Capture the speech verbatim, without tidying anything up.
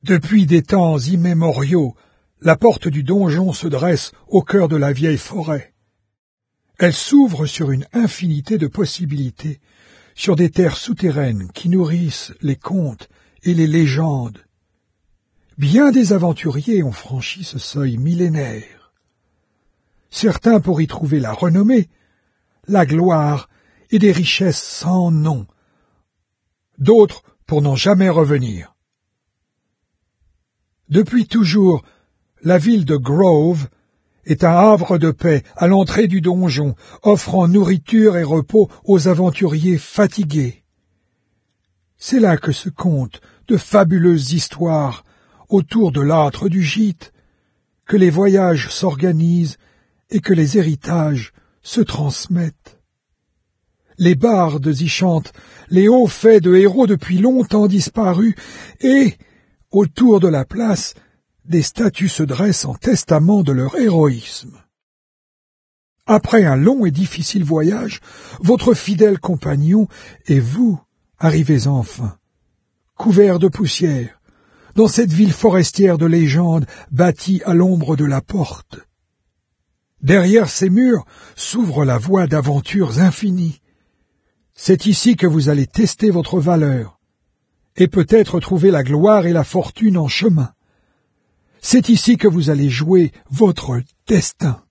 Depuis des temps immémoriaux, la porte du donjon se dresse au cœur de la vieille forêt. Elle s'ouvre sur une infinité de possibilités, sur des terres souterraines qui nourrissent les contes et les légendes. Bien des aventuriers ont franchi ce seuil millénaire. Certains pour y trouver la renommée, la gloire et des richesses sans nom, d'autres pour n'en jamais revenir. Depuis toujours, la ville de Grove est un havre de paix à l'entrée du donjon, offrant nourriture et repos aux aventuriers fatigués. C'est là que se content de fabuleuses histoires autour de l'âtre du gîte, que les voyages s'organisent et que les héritages se transmettent. Les bardes y chantent les hauts faits de héros depuis longtemps disparus et, autour de la place, des statues se dressent en testament de leur héroïsme. Après un long et difficile voyage, votre fidèle compagnon et vous arrivez enfin, couverts de poussière, dans cette ville forestière de légende bâtie à l'ombre de la porte. Derrière ces murs s'ouvre la voie d'aventures infinies. C'est ici que vous allez tester votre valeur, et peut-être trouver la gloire et la fortune en chemin. C'est ici que vous allez jouer votre destin.